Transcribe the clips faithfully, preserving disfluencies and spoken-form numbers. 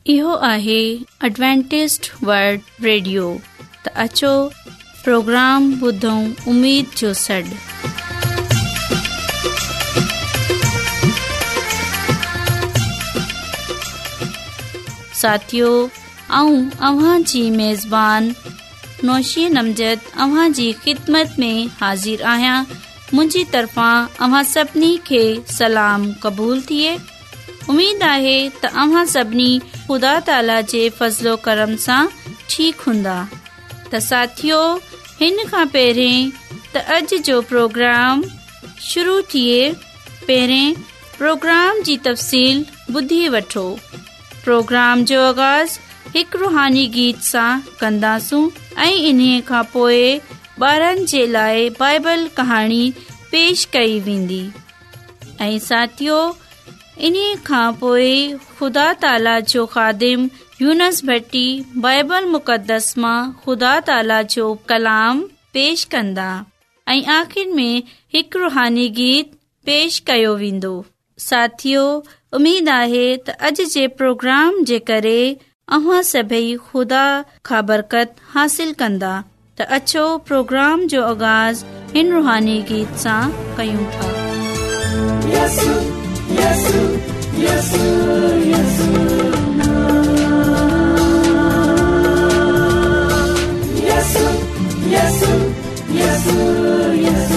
इहो आहे Adventist world radio. त अचो प्रोग्राम ॿुधूं उम्मीद जो सॾु। साथियो, आऊं अव्हां जी मेज़बान नौशीन अमजद अव्हां जी ख़िदमत में हाज़िर आहियां। मुंहिंजी तरफ़ां अव्हां सभिनी खे सलाम क़बूल थिए। उम्मीद आहे त अव्हां सभिनी ख़ुदा ताला जे फज़लो करम सां ठीकु हूंदा। त साथियो, हिन खां पहिरें त अॼु जो प्रोग्राम शुरू थिए पहिरें प्रोग्राम जी तफ़सील ॿुधी वठो। प्रोग्राम जो आगाज़ हिकु रूहानी गीत सां कंदासूं ऐं इन्हीअ खां पोइ ॿारनि जे लाइ बाइबल कहाणी पेश कई वेंदी। ऐं साथियो, इन्हीअ खां पोइ ख़ुदा ताला जो ख़ादिम यूनस भट्टी बाइबल मुक़दस मां ख़ुदा ताला जो कलाम पेश कंदा ऐं आख़िर में हिकु रूहानी गीत पेश कयो वेंदो। साथियो, उम्मीद आहे त अॼु जे प्रोग्राम जे करे अव्हां सभई ख़ुदा खां बरकत हासिल कंदा। त अचो प्रोग्राम जो आगाज़ हिन रूहानी गीत सां कयूं था। यसु, यसु, यसु, यसु, यसु, यसु, यसु, यसु।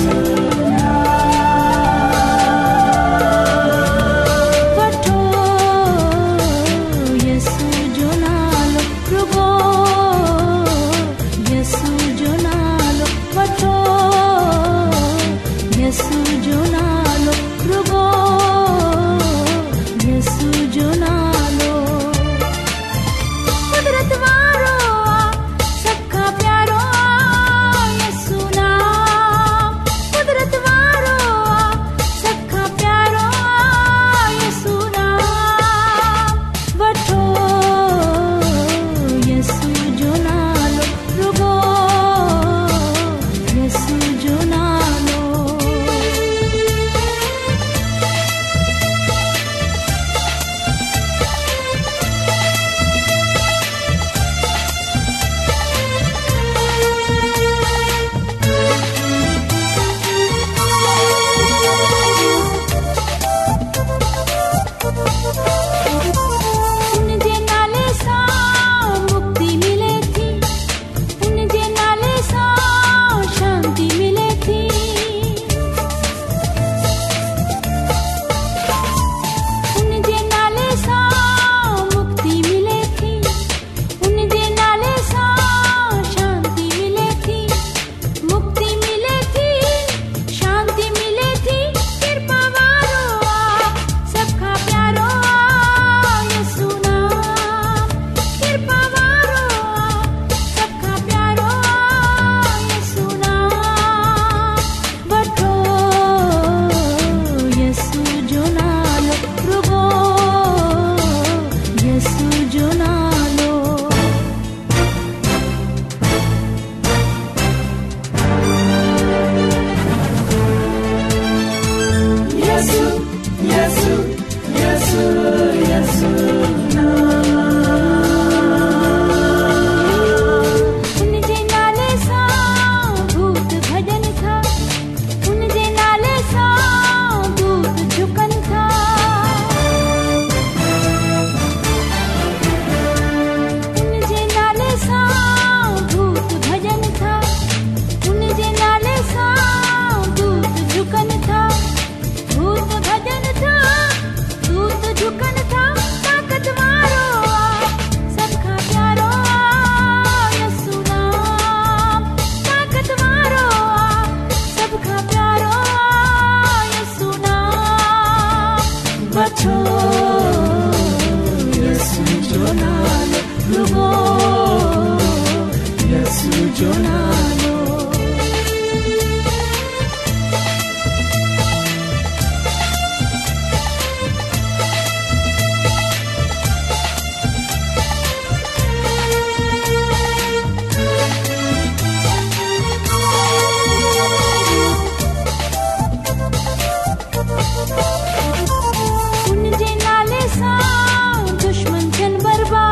दुश्मन जन बर्बाद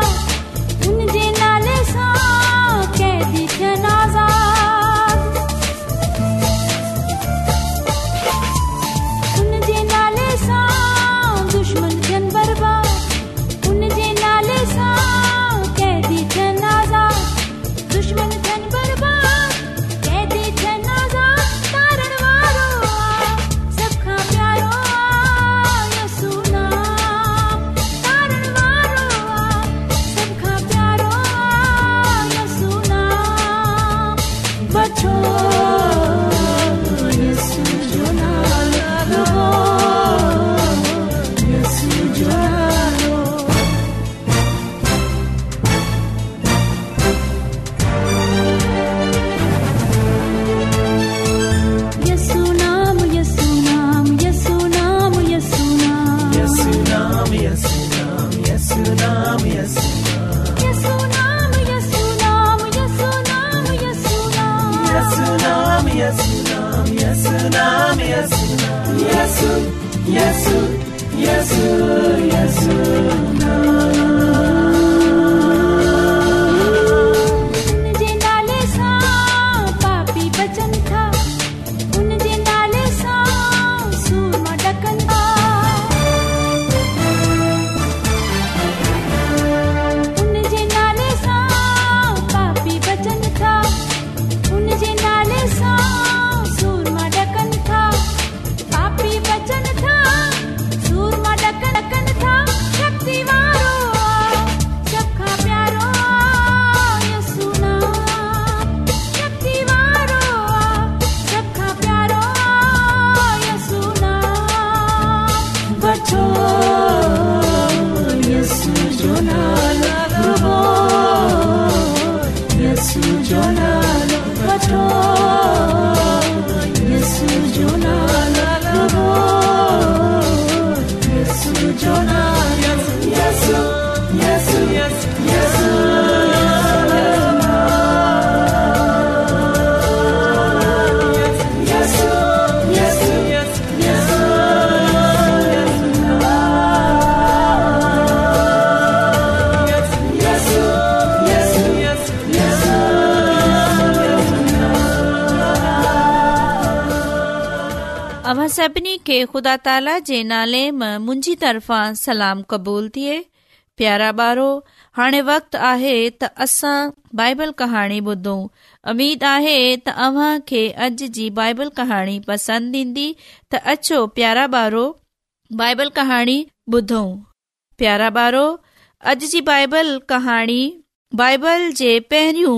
अवां सभिनी खे ख़ुदा ताला जे नाले मां मुंहिंजी तरफ़ां सलाम क़बूल थिए। प्यारा ॿारो, हाणे वक़्तु आहे त असां बाइबल कहाणी ॿुधूं। उमीद आहे त अव्हां खे अॼु जी बाइबल कहाणी पसंदि ईंदी। त अचो प्यारा ॿारो, बाइबल कहाणी ॿुधूं। प्यारा ॿारो, अॼु जी बाइबल कहाणी बाइबल जे पहिरियों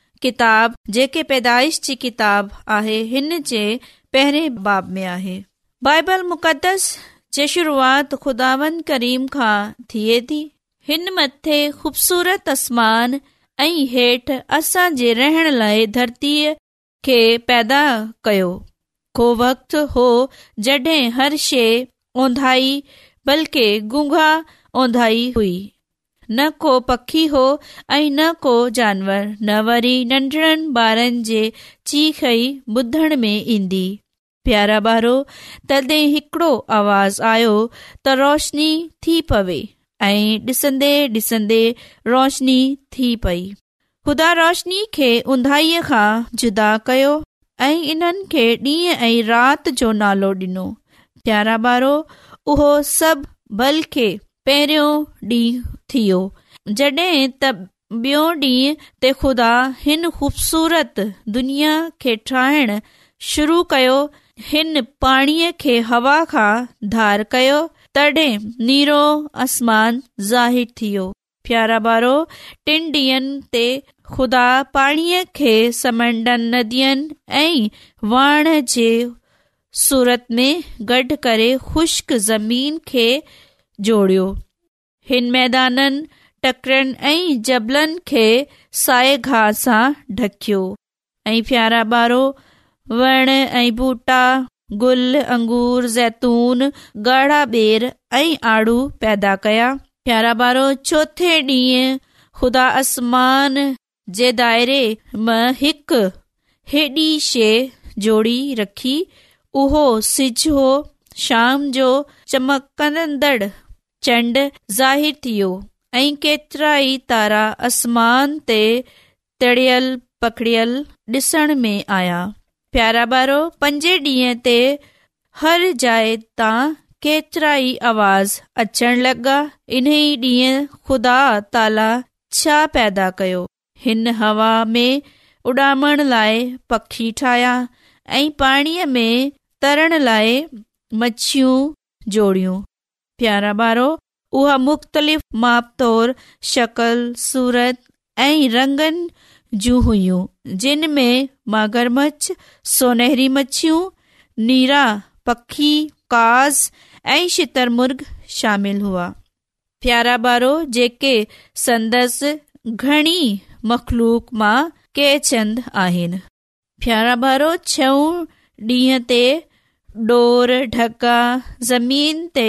किताब जेके पैदाइश जी किताब आहे, हिन जे पहिरें बाब में आहे। बाइबल मुक़दस जे शुरूआत खुदावंद करीम खां थिए थी। हिन मथे ख़ूबसूरत आसमान ऐं हेठि असां जे रहण लाइ धरतीअ खे पैदा कयो। को वक़्तु हो जॾहिं हर शइ ओंधाई बल्कि गुंगा ओंधाई हुई। न को पखी हो ऐं न को जानवर, न वरी नंढड़नि ॿारनि जे चीख ई ॿुधण में ईंदी। प्यारा ॿारो, तॾहिं हिकिड़ो आवाज़ आयो त रोशनी थी पवे ऐं ॾिसंदे ॾिसंदे रोशनी थी पई। ख़ुदा रोशनी खे ऊंधाईअ खां जुदा कयो ऐं इन्हनि खे ॾींहं ऐं राति जो नालो ॾिनो। प्यारा ॿारो, उहो सभु बल्कि पहिरियों ॾींहुं थियो जॾहिं त ॿियो ॾींहुं ते ख़ुदा हिन ख़ूबसूरत दुनिया खे ठाहिण शुरू कयो। हिन पाणीअ खे हवा खां धार कयो, तॾहिं नीरो आसमान ज़ाहिर थियो। प्यारा ॿारो, टिन ॾींहंनि ते ख़ुदा पाणीअ खे समंडनि, नदियुनि ऐं वाण जे सूरत में गॾु करे ख़ुश्क ज़मीन खे जोड़ियो। हिन मैदाननि, टकरनि ऐं जबलनि खे साए घाह सां ढकियो। ऐं प्यारा ॿारो, वण ऐं बूटा, गुल, अंगूर, जैतून, ॻाढ़ा ॿेर ऐं आड़ू पैदा कया। प्यारा ॿारो, चोथे ॾींहुं ख़ुदा आसमान जे दायरे मां हिकु हेॾी शइ जोड़ी रखी। उहो सिज हो। शाम जो चमकंदड़ चंड ज़ाहिर थियो ऐं केतिरा ई तारा आसमान ते तड़ियल पकड़ियल ॾिसण में आया। प्यारा ॿारो, पंजे ॾींहं ते हर जाइ तां केतिरा ई आवाज़ अचण लॻा। इन्ही ॾींहुं ख़ुदा ताला छा पैदा कयो? हिन हवा में उॾामण लाइ पखी ठाहिया ऐं पाणीअ में तरण लाइ मच्छियूं जोड़ियूं। प्यारा ॿारो, उहा मुख़्तलिफ़ माप तौर, शक्ल, सूरत ऐं रंगनि जूं हुयूं, जिन में मगरमच्छ, सोनहरी मच्छियूं, नीरा पखी, काज़ ऐं शितरमुर्ग शामिल हुआ। प्यारा ॿारो, जेके संदसि घणी मख़लूक मां के चंद आहिनि। प्यारा ॿारो, छहों ॾींहं ते डोर, ढका, ज़मीन ते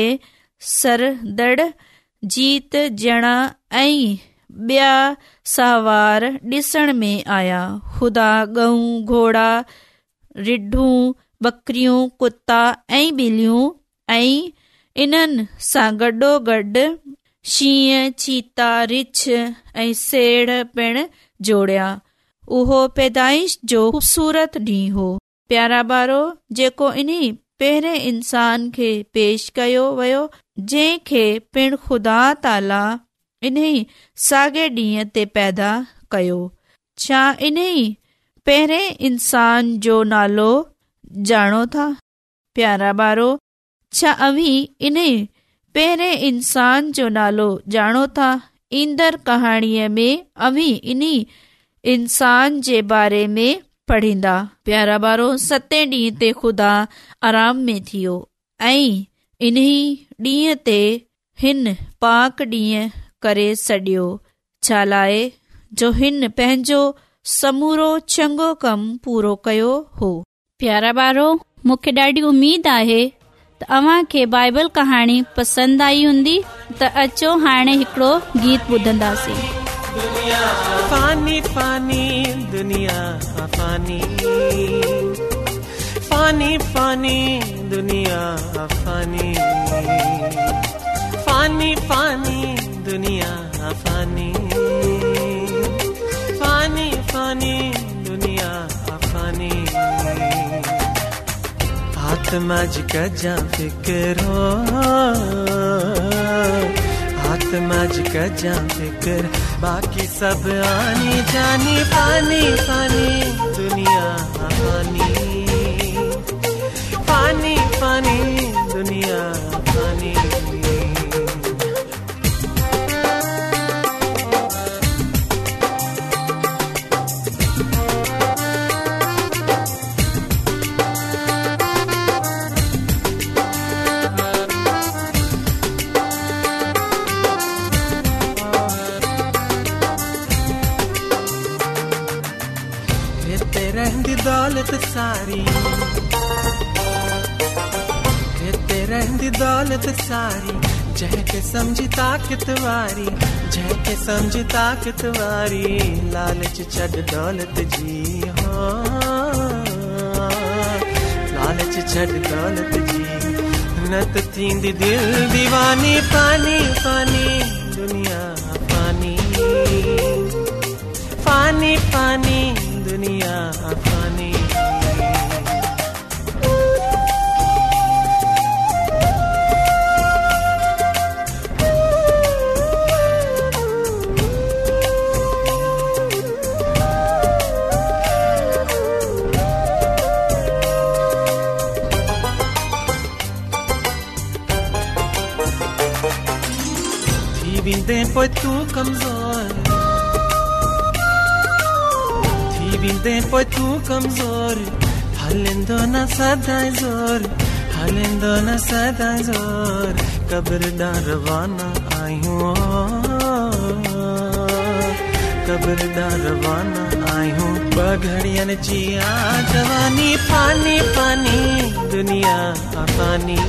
सरदड़, जीत, ॼणा ऐं ॿिया साहवार ॾिसण में आया। ख़ुदा गऊं, घोड़ा, रिढूं, बकरियूं, कुता ऐं ॿिलियूं ऐं इन्हनि सां गॾोगॾु शींहं, चीता, रिछ ऐं सेड़ पिणु जोड़िया। उहो पैदाइश जो ख़ूबसूरत ॾींहुं हो। प्यारा ॿारो, जेको इन्ही पहिरें इंसान खे पेश कयो वियो, जंहिंखे पिणु ख़ुदा ताला इन्ही साॻे ॾींहं ते पैदा कयो। छा इन्ही पहिरें इंसान जो नालो ॼाणो था? प्यारा ॿारो, छा अव्हीं इन्ही पहिरें इंसान जो नालो ॼाणो था? ईंदड़ कहाणीअ में अव्हीं इन्ही इंसान जे बारे में पढ़ींदा। प्यारा ॿारो, सतें ॾींहं ते ख़ुदा आराम में थियो ऐं इन्ही ॾींहं ते हिन पाक ॾींहं करे छॾियो। छा लाइ? जो हिन पंहिंजो समूरो चङो कमु पूरो कयो हो। प्यारा ॿारो, मूंखे ॾाढी उमेद आहे त अव्हां खे बाइबल कहाणी पसंदि आई हूंदी। त अचो हाणे हिकिड़ो गीत ॿुधंदासीं। पानी पानी दुनिया पानी, पानी पानी दुनिया पानी, पानी पानी दुनिया पानी, पानी पानी दुनिया पानी। आत्मा जी कजा फिक्रो, आत्मा जी कजा फिक्र, बाकी सब आनी जानी। पानी पानी दुनिया पानी, पानी पानी दुनिया पानी। दौलत सारी ते रहंदी दौलत सारी, जंहिंखे समझी ताकत वारी, जंहिंखे समझी ताकत वारी। लालच छॾ दौलत जी हो, लालच छॾ दौलत जी, न त थींदी दिल दीवानी। पानी पानी दुनिया पानी, पानी पानी दुनिया पानी। थी विंदे पोइ तू कमज़ोर, विंदे पोइ तू कमज़ोर, हलंदो न सदाई ज़ोर, हलंदो न सदाई ज़ोर। कब्र ॾांहुं रवाना आहियूं, कब्र ॾांहुं रवाना आहियूं। ॿ घड़ियनि जी आ जवानी। पानी पानी दुनिया पानी,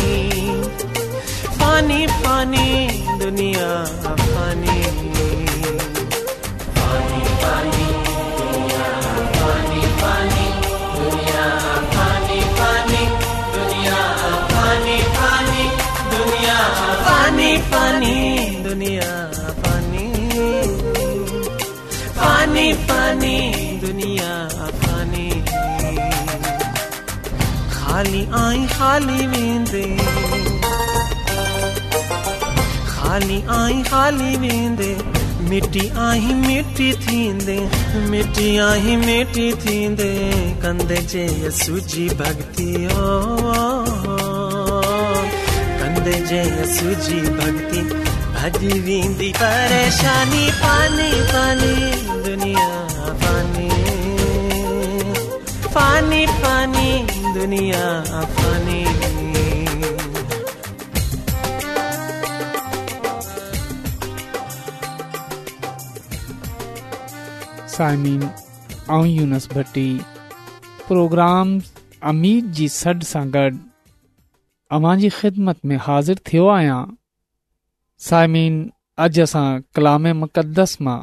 पानी पानी दुनिया पानी, पानी पानी पानी पानी दुनिया पानी, पानी पानी दुनिया पानी। खाली आई खाली वेंदे, खाली आई खाली वेंदे। मिट्टी आई मिट्टी थींदे, मिट्टी आई मिट्टी थींदे। कंदे जे यसू जी भक्ति ओ, कंदे जे यसू जी भक्ति, भॼी वेंदी परेशानी। पानी पानी दुनिया पानी, पानी पानी दुनिया पानी। साइमिन आऊं यूनस भट्टी प्रोग्राम अमीद जी सॾ सां गॾु अवां जी ख़िदमत में हाज़िर थियो आहियां। साइमिन, अॼु असां कलाम मुक़दस मां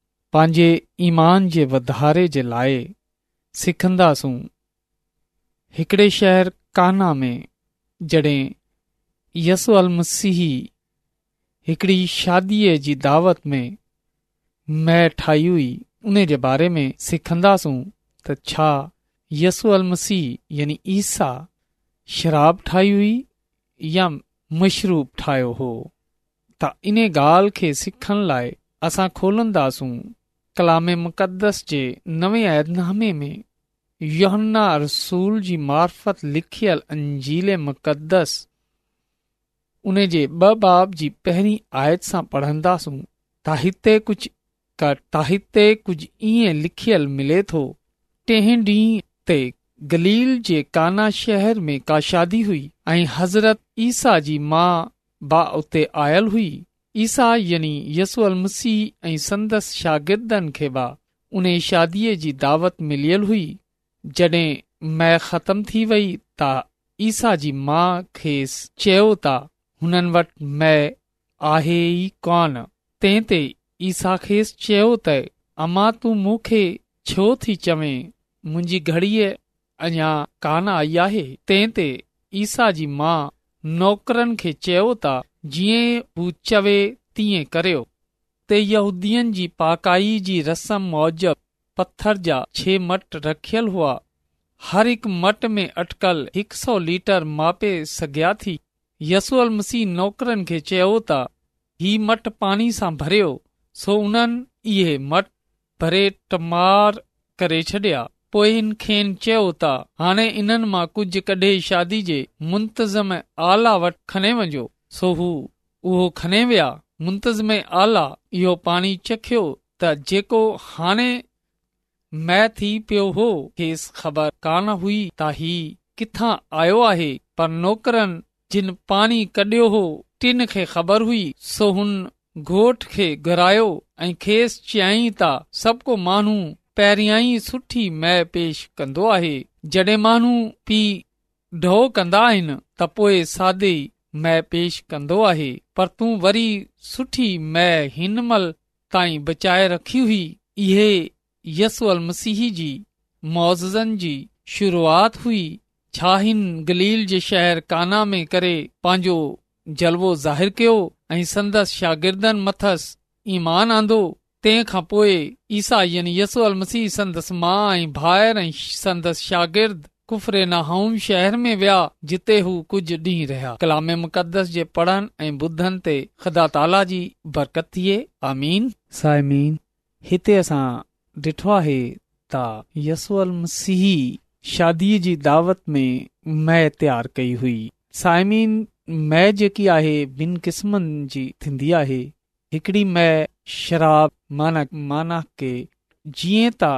पंहिंजे ईमान जे वधारे जे लाइ सिखंदासूं। हिकिड़े शहर काना में जॾहिं यसू अल मसीह हिकिड़ी शादीअ जी दावत में मैं ठाही हुई, उन जे बारे में सिखंदासूं त छा यसू अल मसीह यानी ईसा शराब ठाही हुई या मशरूब ठाहियो हो। त इन ॻाल्हि खे सिखण लाइ असां खोलंदासूं कलाम मुक़दस जे नवे अहदनामे में यूहन्ना रसूल जी मार्फत लिखियल अंजील मुक़दस उन जे ॿ बाब जी पहिरीं आयत सां पढ़ंदासूं त हिते कुझु त हिते कुझु ईअं लिखियल मिले थो। टें ॾींहं ते गलील जे काना शहर में का शादी हुई ऐं हज़रत ईसा जी मां बा उते आयल हुई। ईसा यानी यसू अल मसीह ऐं संदस शागिर्दनि खे बा उन शादीअ जी दावत मिलियल हुई। जॾहिं मैं ख़तम थी वई त ईसा जी मां खेसि चयो त हुननि वटि मैं आहे ई कोन। तंहिं ते ईसा खेसि चयो त अमा तूं मूंखे छो थी चवें, मुंहिंजी घड़ीअ अञा कान आई आहे। तंहिं ते ईसा जी मां नौकरनि खे चयो त जीअं हू चवे तीअं करियो। ते यहूदियन जी पाकाई जी रस्म मूजिब पत्थर जा छह मट रखियल हुआ। हर हिकु मट में अटकल हिकु सौ लीटर मापे सघिया थी। यसू अल मसीह नौकरनि खे चयो त ही मट पाणी सां भरियो। सो उन्हनि इहे मट भरे टमार करे छॾिया। पोइ हिन खेनि चयो त हाणे इन्हनि मां कुझु कढे शादी जे मुंतज़म आला वटि खणे वञो। सो हू उहो खणे विया। मुंतज़म आला इहो पाणी चखियो त जेको हाणे मै थी पियो हो खेसि ख़बर कान हुई त ही किथां आयो आहे, पर नौकरनि जिन पाणी कढियो हो टिन खे ख़बर हुई। सो हुन घोट खे घुरायो ऐं खेसि चयाईं त सभु को माण्हू पहिरियां ई सुठी मै पेश कंदो आहे। जॾहिं माण्हू पी ढो कंदा आहिनि त पोइ सादे मै पेश कंदो आहे, पर तूं वरी सुठी मै हिन महिल ताईं बचाए रखी हुई। इहे यसू अल मसीह जी मौजज़नि जी शुरूआत हुई। छा हिन गलील जे शहर काना में करे पंहिंजो जलवो ज़ाहिर कयो ऐं संदस शागिर्दनि मथसि ईमान आंदो। तंहिं खां पोइ ईसा यानी यसू अल मसीह संदस मां ऐं भाइर ऐं संदस शागिर्द कुफरे नाहूम शहर में विया, जिते हू कुझु ॾींहं रहिया। कलाम मुक़दस जे पढ़नि ऐं ॿुधनि ते ख़ुदा ताला जी बरकत थिए। आमीन। साइमीन, हिते असां ॾिठो आहे त यसू अल मसीह शादीअ जी दावत में मै तयारु कई हुई। साइमीन, मै जेकी आहे ॿिनि क़िस्मनि जी थींदी आहे। हिकिड़ी मै शराब माना माना के जीअं त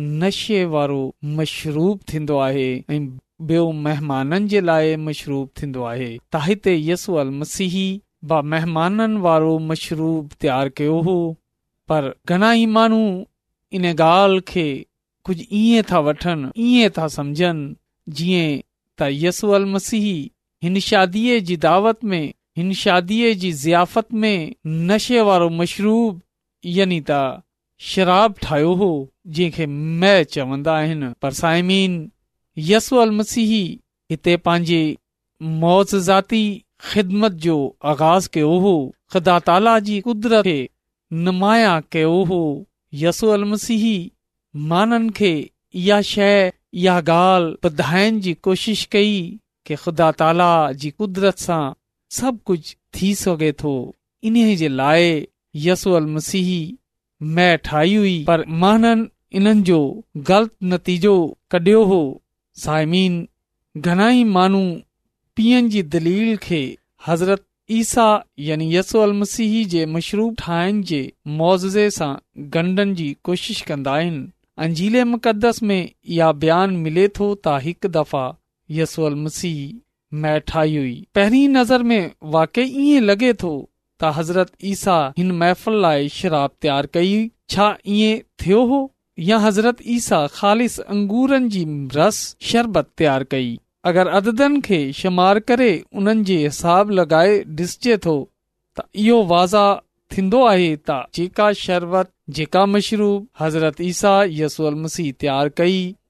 नशे वारो मशरूब थींदो आहे ऐं ॿियो महिमाननि जे लाइ मशरूब थींदो आहे। त हिते यसू अल मसीह बा महिमाननि वारो मशरूब तयारु कयो हो। पर घणा ई माण्हू इन ॻाल्हि खे कुझु ईअं था वठनि, ईअं था समझनि जीअं त यसू अल मसीह हिन शादीअ जी दावत में, हिन शादीअ जी ज़ियाफ़त में नशे वारो मशरूब यानी त शराब ठाहियो हो, जंहिंखे मै चवंदा आहिनि। पर साइमीन, यसू अल मसीह हिते पंहिंजे मौजज़ाती ख़िदमत जो आगाज़ कयो हो। ख़ुदा ताला जी कुदरत खे नुमाया कयो हो। यसू अल मसीह माननि खे इहा शइ, इहा ॻाल्हि ॿुधाइण जी कोशिश कई कि ख़ुदा ताला जी कुदरत सां सभु कुझु थी सघे थो। इन्हे जे लाइ यसू अल मसीह मै ठाही हुई, पर माननि इन्हनि जो ग़लति नतीजो कढियो हो। साइमीन, घणा ई माण्हू पीअण जी दलील खे हज़रत ईसा यानी यसू अल मसीह जे मशरूब ठाहिण जे मौज़े सां ॻंढण जी कोशिश कंदा आहिनि। अंजील मुक़दस में इहा बयान मिले थो त हिकु दफ़ा यसू अल मसीह मै ठाही हुई। पहिरीं नज़र में वाकई ईअं लॻे थो त हज़रत ईसा हिन महफ़िल लाइ शराब तयारु कई। छा ईअं थियो हो या हज़रत ईसा ख़ालिस अंगूरनि जी रस शरबत तयारु कई? अगरि अददनि खे शुमार करे उन्हनि जे हिसाब लॻाए ॾिसजे थो त इहो वाज़ा थींदो आहे त जेका शरबत, जेका मशरूब हज़रत ईसा यसू अल मसीह तयारु कई,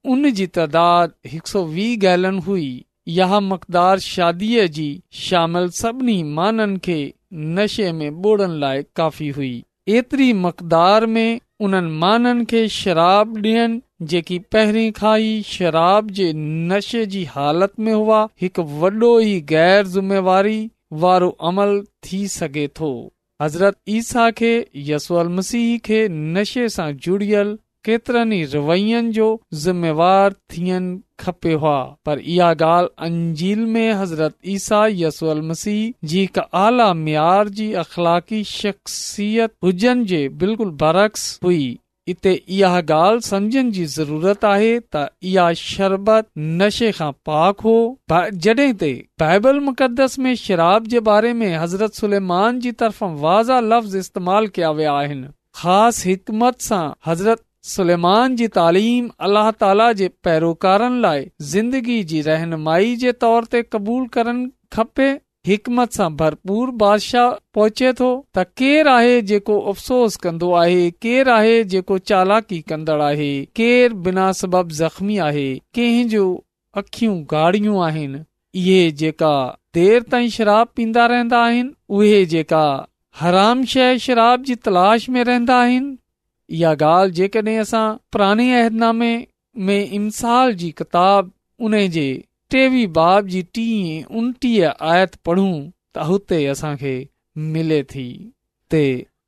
उन जी तइदाद हिकु सौ वीह गैलन हुई। इहा मक़दार शादीअ जी शामिल सभिनी माननि खे नशे में ॿोड़ण लाइ काफ़ी हुई। एतिरी मक़दार में उन्हनि माननि खे शराब ॾियनि जेकी पहिरीं खां ई शराब जे नशे जी हालत में हुआ, हिकु वॾो ई गैर ज़िम्मेवारी वारो अमल थी सघे थो। हज़रत ईसा खे यसुअल मसीह खे नशे सां जुड़ियल केतिरनि ई रवैयनि जो ज़िम्मेवार थियणु खपे हुआ, पर इहा ॻाल्हि अंजील में हज़रत ईसा यसुअल मसीह जी हिकु आला मियार जी अख़लाक़ी शख़्सियत हुजनि जे बिल्कुलु बरअक्स हुई। इते इहा ॻाल्हि सम्झण जी ज़रूरत आहे त इहा शरबत नशे खां पाक हो। जॾहिं ते बाइबल मुक़दस में शराब जे बारे में हज़रत सुलेमान जी तरफ़ां वाज़ा लफ़्ज़ इस्तेमाल कया विया आहिनि। ख़ासि हिकमत सां हज़रत सुलेमान जी तालीम अलाह ताला जे पैरोकारनि लाइ ज़िंदगी जी रहनुमाई जे तौर ते क़बूल करणु खपे। हिकमत सां भरपूर बादशाह पहुचे थो त केरु आहे जेको अफ़सोस कंदो आहे, केरु आहे जेको चालाकी कंदड़ आहे, केरु बिना सबब ज़ख़्मी आहे, कंहिंजो अखियूं गाढ़ियूं आहिनि। इहे जेका देर ताईं शराब पींदा रहंदा आहिनि, उहे जेका हराम शइ शराब जी तलाश में रहंदा आहिनि। इहा ॻाल्हि जेकॾहिं असां पुराणे अहदनामे में इमसाल जी किताब उन जे टेवीह बाब जी टीह उणटीह आयत पढ़ूं त हुते असांखे मिले थी। ते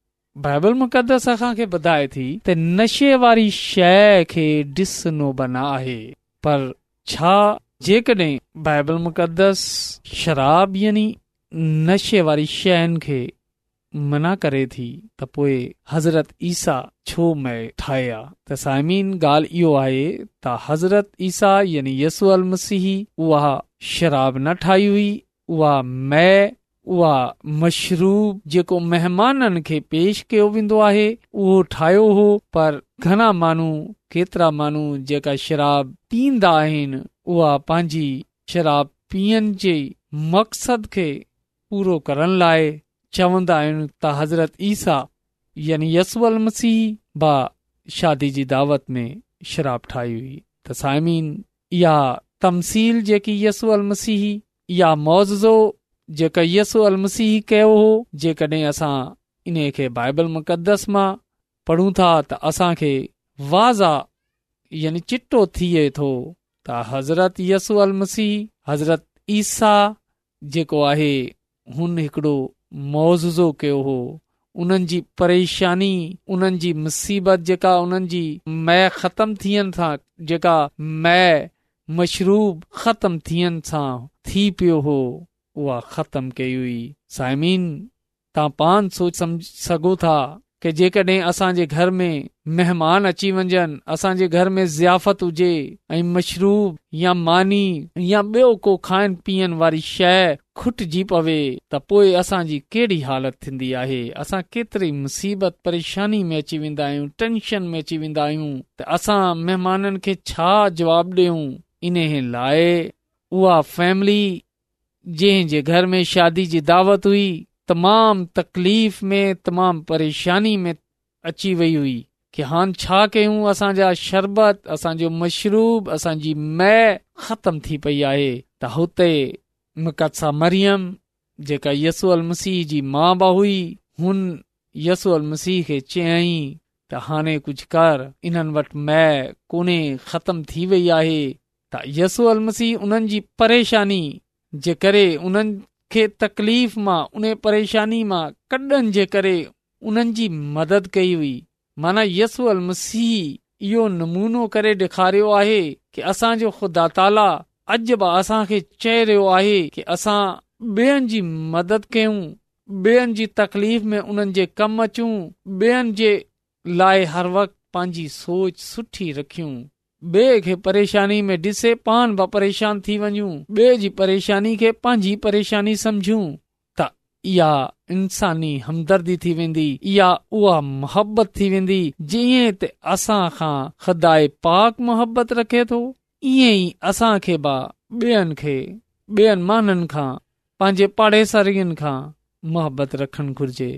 बाइबल मुक़दस असांखे ॿुधाए थी त नशे वारी शइ खे ॾिसनो बना आहे, पर छा जेकॾहिं बाइबल मुक़दस शराब यानी नशे वारी शयुनि खे मना करे थी त पोइ हज़रत ईसा छो मैं ठाहिया? त साइमीन ॻाल्हि इहो आहे त हज़रत ईसा यानी यसुअल मसीह उहा शराब न ठाही हुई, उहा मैं उहा मशरूब जेको महिमाननि खे पेश कयो वेंदो आहे उहो ठाहियो हो। पर घणा माण्हू केतिरा माण्हू जेका शराब पींदा आहिनि उहा पंहिंजी शराब पीअण जे मक़सद खे पूरो करण लाइ चवंदा आहिनि त हज़रत ईसा यानी यसुअल मसीह बा शादी जी दावत में शराब ठाही हुई। त साइमीन इहा तमसील जेकी यसुअल मसीह या मौज़ो जेका यसुअल मसीह कयो हो, जेकॾहिं असां इन खे बाइबल मुक़दस मां पढ़ूं था त असांखे वाज़ा यानी चिट्टो थिए थो त हज़रत यसुअल मसीह हज़रत ईसा जेको आहे हुन हिकिड़ो मौज़ो कयो हो। उन्हनि जी परेशानी, उन्हनि जी मुसीबत जेका उन्हनि जी मै ख़तम थियनि था, जेका मै मशरूब ख़तम थियनि सां थी पियो हो, उहा ख़तम कई हुई। साइमीन तव्हां पान सोच सम्झ सघो था कि जेकॾहिं असांजे घर में महिमान अची वञनि, असांजे घर में ज़ियाफ़त हुजे ऐं मशरूब या मानी या ॿियो को खाइण पीअण वारी शइ खुटिजी पवे त पोइ असांजी कहिड़ी हालत थींदी आहे। असां केतिरी मुसीबत परेशानी में अची वेंदा आहियूं, टेंशन में अची वेंदा आहियूं त असां महिमाननि खे छा जवाबु ॾियूं। इन लाइ उहा फैमिली जंहिंजे घर में शादी जी दावत हुई तमाम तकलीफ़ में, तमाम परेशानी में अची वई हुई कि हाणे छा कयूं। असांजा शरबत, असांजो मशरूब, असांजी मै ख़तम थी पई आहे। त हुते मुक़द्दसा मरियम जेका यसुअल मसीह जी मां बा हुई, हुन यसुअल मसीह खे चयईं त हाणे कुझु कर, इन्हनि वटि मै कोन्हे, ख़तम थी वई आहे। त यसुअल मसीह उन्हनि जी परेशानी जे करे, उन्हनि खे तकलीफ़ मां, उन परेशानी मां कढण जे करे उन्हनि जी मदद कई हुई। माना यसुअल मसीह इहो नमूनो करे ॾेखारियो आहे कि असांजो ख़ुदा ताला अॼु बि असांखे चई रहियो आहे कि असां ॿियनि जी मदद कयूं, ॿियनि जी तकलीफ़ में उन्हनि जे कमु अचूं, ॿियनि जे लाइ हर वक़्तु पंहिंजी सोच सुठी रखियूं, ॿिए खे परेशानी में ॾिसे पान बि परेशान थी वञूं, ॿिए जी परेशानी खे पंहिंजी परेशानी समझूं। त इहा इंसानी हमदर्दी थी वेंदी, इहा उहा मोहब्बत थी वेंदी जीअं त असां खां ख़ुदाए पाक मोहब्बत रखे थो, ईअं ई असांखे बि ॿियनि खे, ॿियनि माननि खां, पंहिंजे पाड़ेसरियुनि खां मोहब्बत रखणु घुर्जे।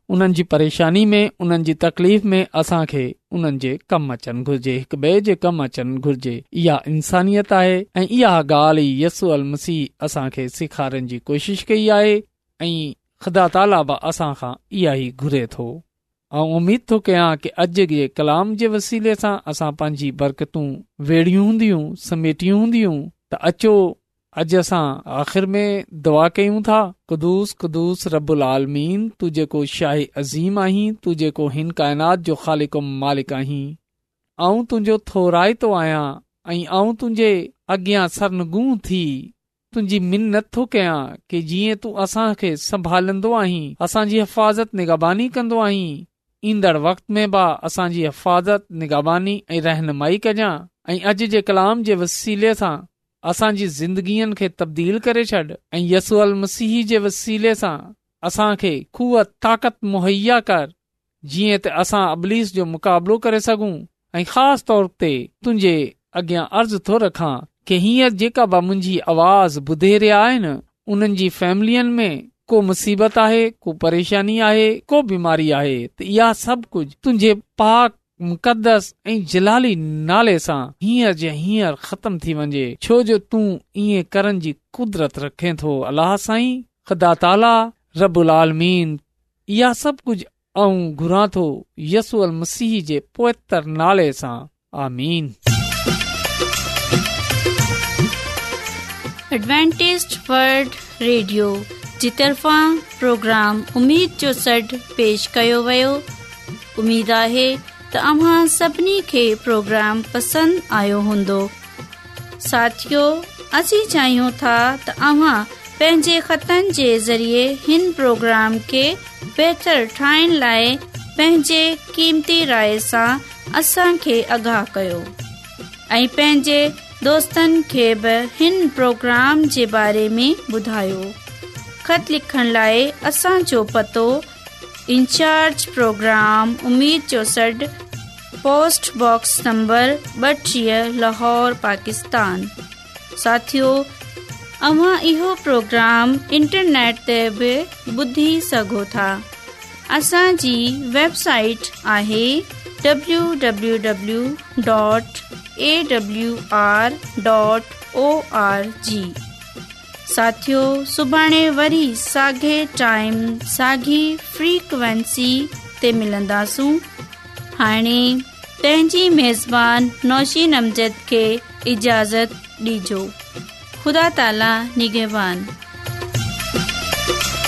उन्हनि जी परेशानी में, उन्हनि जी तकलीफ़ में असांखे उन्हनि जे कमु अचणु घुर्जे, हिक ॿिए जे कमु अचणु घुर्जे। इहा इंसानियत आहे ऐं इहा ॻाल्हि यसू अल मसीह असांखे सेखारण जी कोशिश कई आहे ऐं ख़ुदा ताला बि असां खां इहा ई घुरे थो। ऐं उमीद थो कयां कि अॼु जे कलाम जे वसीले सां असां पंहिंजी बरकतूं वेड़ियूं हूंदियूं, समेटियूं हूंदियूं। त अचो अॼु असां आख़िर में दुआ कयूं था। कुदूस कुदूस रब्बुल आलमीन, तू जेको शाह अज़ीम आहीं, तू जेको हिन काइनात जो ख़ालिक मालिक आहीं, आऊं तुंहिंजो थोराइतो आहियां ऐं आऊं तुंहिंजे अॻियां सरनगूं थी तुंहिंजी मिन्नत थो कयां कि जीअं तू असांखे संभालंदो आहीं, असांजी हिफ़ाज़त निगहबानी कंदो आहीं, ईंदड़ वक़्त में बि असांजी हिफ़ाज़त निगहबानी ऐं रहनुमाई कजां ऐं अॼु जे कलाम जे वसीले सां असांजी ज़िंदगीअ खे तब्दील करे छॾ ऐं यसू अल मसीह जे वसीले सां असांखे क़ुव्वत ताक़त मुहैया कर, जीअं त असां इब्लीस जो मुक़ाबिलो करे सघूं। ऐं ख़ासि तौर ते तुंहिंजे अॻियां अर्ज़ु थो रखां कि हींअर जेका बि मुंहिंजी आवाज़ ॿुधे रहिया आहिनि, उन्हनि जी फैमिलियुनि में को मुसीबत आहे, को परेशानी आहे, को बीमारी आहे, त इहा सभु कुझु तुंहिंजे पाक मुक़दस ऐं जलाली नाले सां हींअर जे हींअर ख़तम थी वञे, छो जो तूं ईअं करण जी कुदरत रखे थो। अलाह साईं ख़ुदा ताला रब्बुल आलमीन, इहा सभु कुझु आऊं घुरां थो यसू अल मसीह जे पवित्र नाले सां, आमीन। एडवेंटिस्ट वर्ल्ड रेडियो जी तरफ़ां प्रोग्राम उमीद जो सॾु पेश कयो वियो। उमीद आहे त अव्हां सभिनी खे प्रोग्राम पसंदि आयो हूंदो। साथियो, असीं चाहियूं था त अव्हां पंहिंजे ख़तनि जे ज़रिए हिन प्रोग्राम खे बहितर ठाहिण लाइ पंहिंजे क़ीमती राय सां असांखे आगाह कयो ऐं पंहिंजे दोस्तनि खे बि हिन प्रोग्राम जे बारे में ॿुधायो। ख़त लिखण लाइ असांजो पतो इंचार्ज प्रोग्राम उमीद जो सॾु, पोस्ट बॉक्स नंबर ॿटीह, लाहौर, पाकिस्तान। साथियो, अव्हां इहो प्रोग्राम इंटरनेट ते बि ॿुधी सघो था। असांजी वेबसाइट आहे W W W dot A W R dot O R G. साथियो, सुभाणे वरी साॻे टाइम साॻी फ्रीक्वेंसी ते मिलंदासूं। हाणे पंहिंजी मेज़बान नौशीन अमजद खे इजाज़त ॾिजो। ख़ुदा ताला निगहबान।